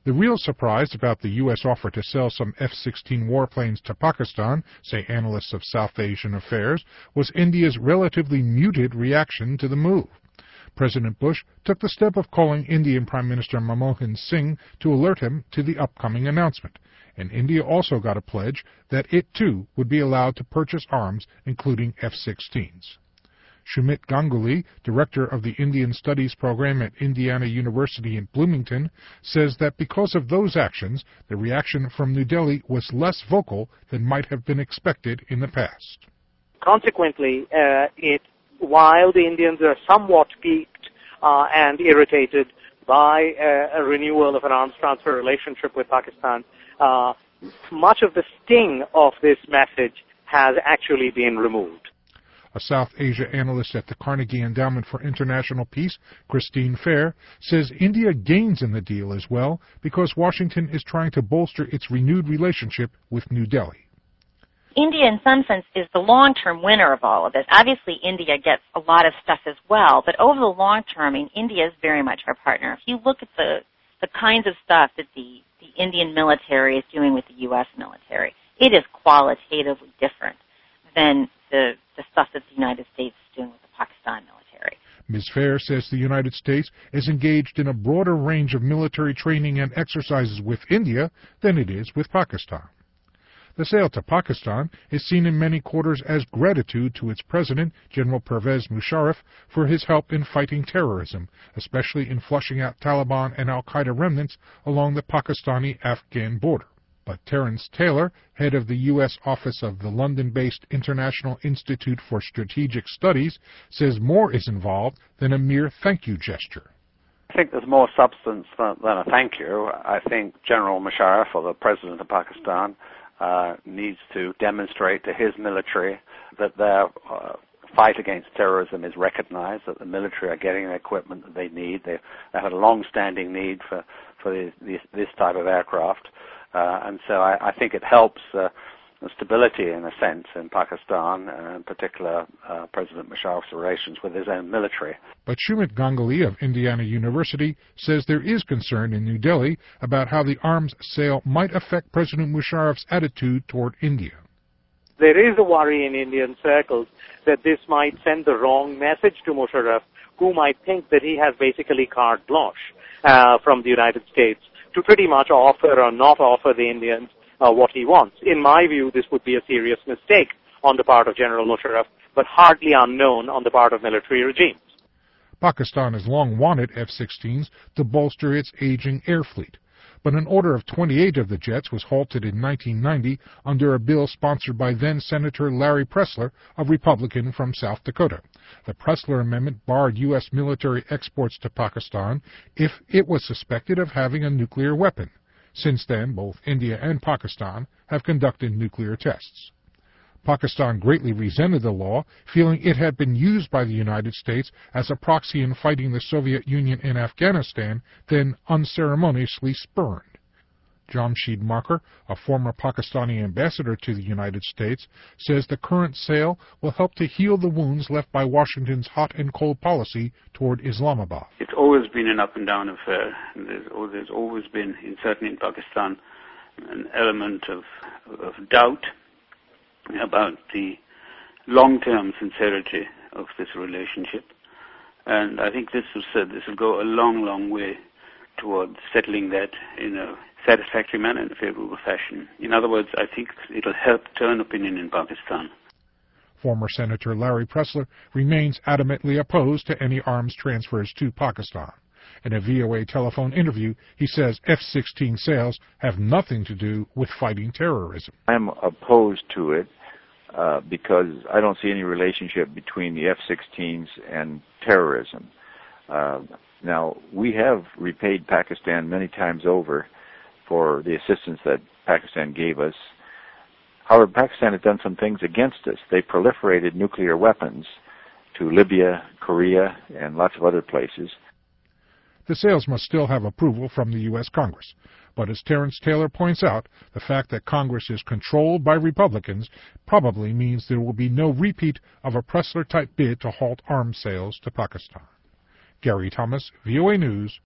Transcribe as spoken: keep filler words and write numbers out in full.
The real surprise about the U S offer to sell some F sixteen warplanes to Pakistan, say analysts of South Asian affairs, was India's relatively muted reaction to the move. President Bush took the step of calling Indian Prime Minister Manmohan Singh to alert him to the upcoming announcement, and India also got a pledge that it too would be allowed to purchase arms, including F sixteens. Sumit Ganguly, director of the Indian Studies program at Indiana University in Bloomington, says that because of those actions, the reaction from New Delhi was less vocal than might have been expected in the past. Consequently, uh, it, while the Indians are somewhat piqued uh, and irritated by uh, a renewal of an arms transfer relationship with Pakistan, uh, much of the sting of this message has actually been removed. A South Asia analyst at the Carnegie Endowment for International Peace, Christine Fair, says India gains in the deal as well because Washington is trying to bolster its renewed relationship with New Delhi. India, in some sense, is the long-term winner of all of this. Obviously, India gets a lot of stuff as well, but over the long term, I mean, India is very much our partner. If you look at the, the kinds of stuff that the, the Indian military is doing with the U S military, it is qualitatively different than the, the stuff that the United States is doing with the Pakistan military. Miz Fair says the United States is engaged in a broader range of military training and exercises with India than it is with Pakistan. The sale to Pakistan is seen in many quarters as gratitude to its president, General Pervez Musharraf, for his help in fighting terrorism, especially in flushing out Taliban and al-Qaeda remnants along the Pakistani-Afghan border. But Terence Taylor, head of the U S office of the London-based International Institute for Strategic Studies, says more is involved than a mere thank you gesture. I think there's more substance than, than a thank you. I think General Musharraf, or the President of Pakistan, uh, needs to demonstrate to his military that their uh, fight against terrorism is recognized, that the military are getting the equipment that they need. They, they have a long-standing need for, for the, this, this type of aircraft. Uh, and so I, I think it helps uh, the stability, in a sense, in Pakistan, and in particular uh, President Musharraf's relations with his own military. But Sumit Ganguly of Indiana University says there is concern in New Delhi about how the arms sale might affect President Musharraf's attitude toward India. There is a worry in Indian circles that this might send the wrong message to Musharraf, who might think that he has basically carte blanche uh, from the United States to pretty much offer or not offer the Indians uh, what he wants. In my view, this would be a serious mistake on the part of General Musharraf, but hardly unknown on the part of military regimes. Pakistan has long wanted F sixteens to bolster its aging air fleet, but an order of twenty-eight of the jets was halted in nineteen ninety under a bill sponsored by then-Senator Larry Pressler, a Republican from South Dakota. The Pressler Amendment barred U S military exports to Pakistan if it was suspected of having a nuclear weapon. Since then, both India and Pakistan have conducted nuclear tests. Pakistan greatly resented the law, feeling it had been used by the United States as a proxy in fighting the Soviet Union in Afghanistan, then unceremoniously spurned. Jamshid Marker, a former Pakistani ambassador to the United States, says the current sale will help to heal the wounds left by Washington's hot and cold policy toward Islamabad. It's always been an up and down affair. There's, there's always been, certainly in Pakistan, an element of, of doubt about the long-term sincerity of this relationship. And I think this will, this will go a long, long way towards settling that in a satisfactory manner, in a favorable fashion. In other words, I think it will help turn opinion in Pakistan. Former Senator Larry Pressler remains adamantly opposed to any arms transfers to Pakistan. In a V O A telephone interview, he says F sixteen sales have nothing to do with fighting terrorism. I'm opposed to it uh, because I don't see any relationship between the F sixteens and terrorism. Uh, now, we have repaid Pakistan many times over for the assistance that Pakistan gave us. However, Pakistan has done some things against us. They proliferated nuclear weapons to Libya, Korea, and lots of other places. The sales must still have approval from the U S Congress. But as Terence Taylor points out, the fact that Congress is controlled by Republicans probably means there will be no repeat of a Pressler-type bid to halt arms sales to Pakistan. Gary Thomas, V O A News,